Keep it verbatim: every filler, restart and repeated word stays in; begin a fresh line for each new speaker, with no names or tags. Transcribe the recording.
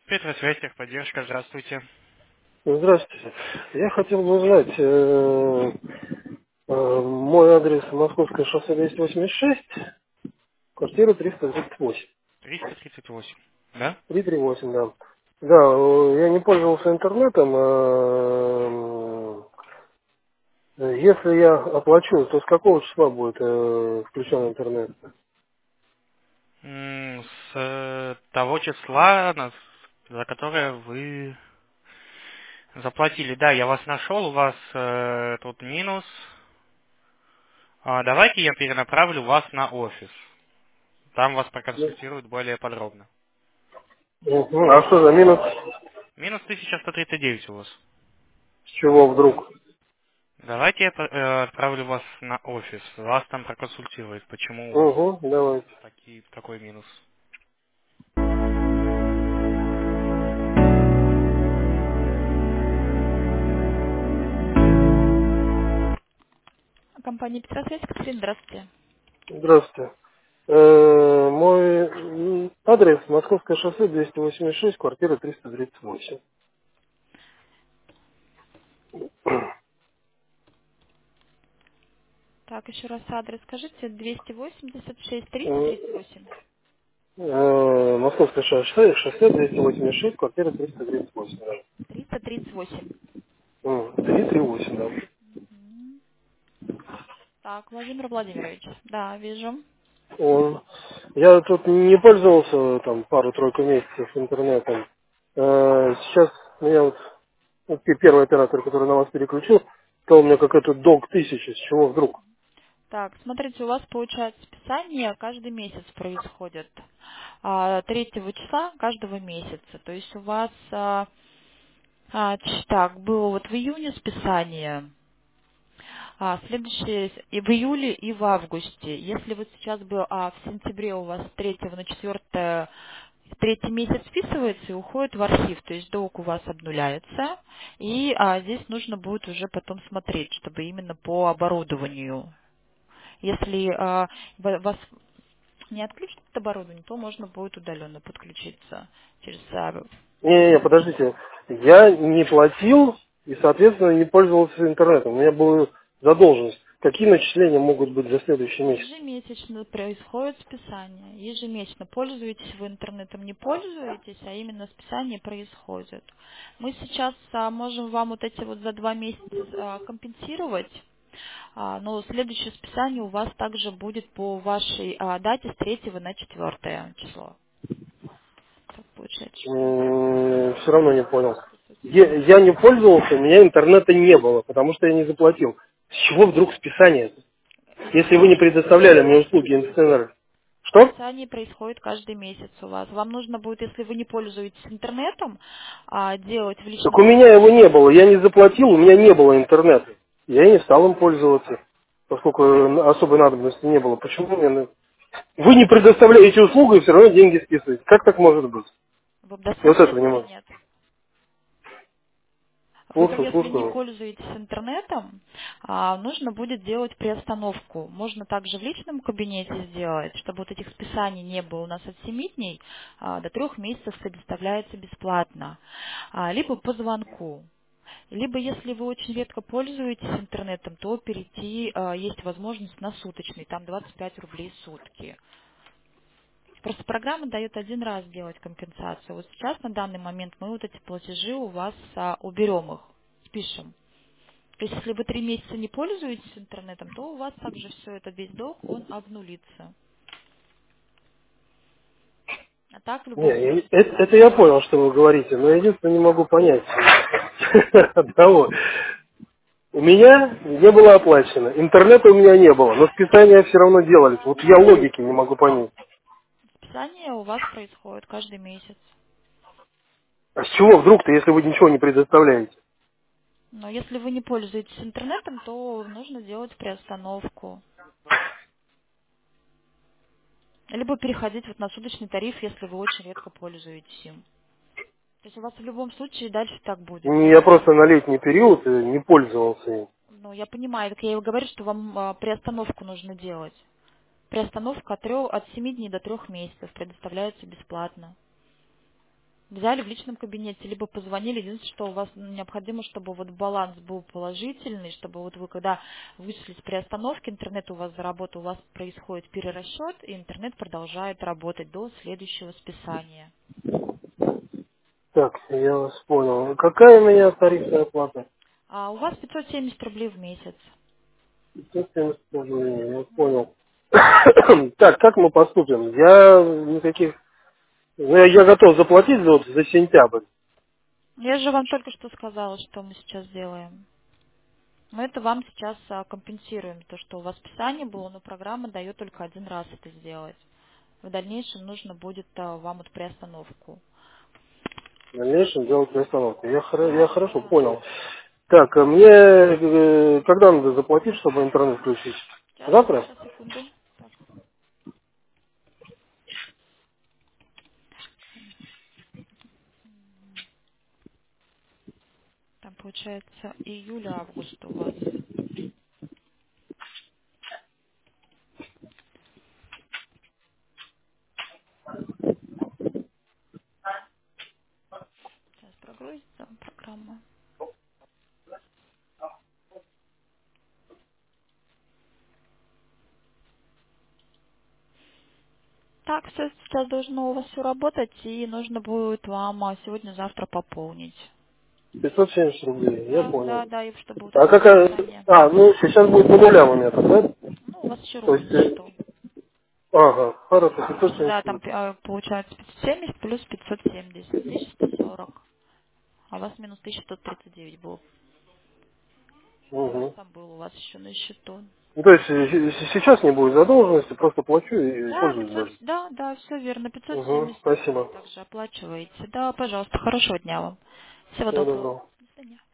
Петросвязь, техподдержка, здравствуйте.
Здравствуйте. Я хотел бы узнать, э, э, мой адрес Московское шоссе двести восемьдесят шесть, квартира триста тридцать восемь.
триста тридцать восемь. Да?
триста тридцать восемь, да. Да, э, я не пользовался интернетом. э, Если я оплачу, то с какого числа будет э, включен интернет?
М, С э, того числа, на- за которое вы заплатили. Да, я вас нашел, у вас э, тут минус. А, давайте я перенаправлю вас на офис. Там вас проконсультируют более подробно.
Мгм. А что за минус?
Минус тысяча сто тридцать девять у вас.
С чего вдруг?
Давайте я э, отправлю вас на офис. Вас там проконсультируют, почему у вас
Угу, давайте.
такие, такой минус.
Компания Петросвязь, Катерина, здравствуйте.
Здравствуйте. Э, Мой м, адрес Московское шоссе двести восемьдесят шесть, квартира триста тридцать восемь.
Так, еще раз адрес скажите. двести восемьдесят шесть, триста
Э,
тридцать восемь.
э, Московское шоссе, шоссе двести восемьдесят шесть, квартира триста тридцать восемь. Да.
триста тридцать восемь.
М, триста тридцать восемь, да.
Мгм. Так, Владимир Владимирович. Да, вижу.
Он- Я тут не пользовался там пару-тройку месяцев интернетом. Э, Сейчас меня вот, вот пе- первый оператор, который на вас переключил, сказал мне какой-то долг тысячи, с чего вдруг?
Так, смотрите, у вас получается списание каждый месяц происходит. А, третьего числа каждого месяца. То есть у вас а, а, ч- так, было вот в июне списание. А, следующее и в июле, и в августе. Если вот сейчас бы а, в сентябре у вас с третьего на четвёртое третий месяц списывается и уходит в архив, то есть долг у вас обнуляется, и а, здесь нужно будет уже потом смотреть, чтобы именно по оборудованию. Если а, ва- вас не отключат от оборудования, то можно будет удаленно подключиться через а,
Не-не-не, подождите. Я не платил и, соответственно, не пользовался интернетом. У меня была задолженность. Какие начисления могут быть за следующий месяц?
ежемесячно происходит списание. Ежемесячно пользуетесь вы интернетом, не пользуетесь, а именно списание происходит. Мы сейчас а, можем вам вот эти вот за два месяца а, компенсировать, а, но следующее списание у вас также будет по вашей а, дате с третьего на четвёртое число. Так получается, что
Все равно не понял.
пятьсот
Я,
семьдесят.
я не пользовался, у меня интернета не было, потому что я не заплатил. С чего вдруг списание? Если вы не предоставляли мне услуги интернета. Что?
Списание происходит каждый месяц у вас. Вам нужно будет, если вы не пользуетесь интернетом, а, делать в
Так
личном
у меня
кабинете.
его не было, я не заплатил, у меня не было интернета. Я и не стал им пользоваться, поскольку э, особой надобности не было. Почему мне... на- Вы не предоставляете услугу и все равно деньги списываете. Как так может быть?
Вам
Я вот
дослушать
этого не
или
могу.
нет? Вы,
Слушаю,
если не
слушаю.
пользуетесь интернетом, а, нужно будет делать приостановку. Можно также в личном кабинете сделать, чтобы вот этих списаний не было. У нас от семи дней а, до трех месяцев предоставляется бесплатно. А, Либо по звонку. Либо, если вы очень редко пользуетесь интернетом, то перейти а, есть возможность на суточный, там двадцать пять рублей в сутки. Просто программа дает один раз делать компенсацию. Вот сейчас на данный момент мы вот эти платежи у вас а, уберем их, спишем. То есть если вы три месяца не пользуетесь интернетом, то у вас также все это, весь долг, он обнулится. А так в
Не,
любом
я-
случае...
это, это я понял, что вы говорите, но единственное не могу понять одного. У меня не было оплачено, интернета у меня не было, но списания все равно делались. Вот я логики не могу понять.
Списание у вас происходит каждый месяц.
А с чего вдруг-то, если вы ничего не предоставляете?
Но если вы не пользуетесь интернетом, то нужно делать приостановку. Либо переходить вот на суточный тариф, если вы очень редко пользуетесь им. То есть у вас в любом случае дальше так будет.
Не, Я просто на летний период э, не пользовался им.
Ну, я понимаю, так я и говорю, что вам а, приостановку нужно делать. Приостановка от, трёх, от семи дней до трех месяцев предоставляется бесплатно. взяли в личном кабинете, либо позвонили. Единственное, что у вас необходимо, чтобы вот баланс был положительный, чтобы вот вы, когда вышли с приостановки, интернет у вас заработал, у вас происходит перерасчет, и интернет продолжает работать до следующего списания.
Так, я вас понял. Какая у меня тарифная плата?
А у вас пятьсот семьдесят рублей в месяц.
пятьсот семьдесят рублей, я понял. Так, как мы поступим? Я никаких... Ну, я, я готов заплатить за, вот, за сентябрь.
Я же вам только что сказала, что мы сейчас делаем. Мы это вам сейчас а, компенсируем, то, что у вас списание было, но программа дает только один раз это сделать. В дальнейшем нужно будет а, вам вот приостановку.
В дальнейшем делать приостановку. Я, хоро- я хорошо понял. Так, а мне э, когда надо заплатить, чтобы интернет включить?
Сейчас,
Завтра?
сейчас, секунду. Так, там получается июля-август у вас. Сейчас прогрузится программа. Так, все сейчас должно у вас все работать, и нужно будет вам а, сегодня-завтра пополнить.
пятьсот семьдесят рублей, я
Да, да,
понял.
да, и чтобы вот
А
это
какая...
списание.
А, ну сейчас будет по нулям у меня так, да?
Ну, у вас еще
То
рубль
есть...
на
э,
счету.
Ага, хорошо,
Потому
пятьсот
что, да,
семьдесят
там
рублей.
э, получается пятьсот семьдесят плюс пятьсот семьдесят, тысяча сто сорок. А у вас минус тысяча сто тридцать девять был. Минус
Угу.
там был у вас еще на счету.
Ну, то есть э, с- сейчас не будет задолженности, просто плачу и
Да,
пользуюсь
пятьсот,
даже.
да, да, все верно. пятьсот
Угу,
семьдесят рублей
спасибо.
также оплачиваете. Да, пожалуйста, хорошего дня вам. Всего
Всего
доброго.
доброго.
До свидания.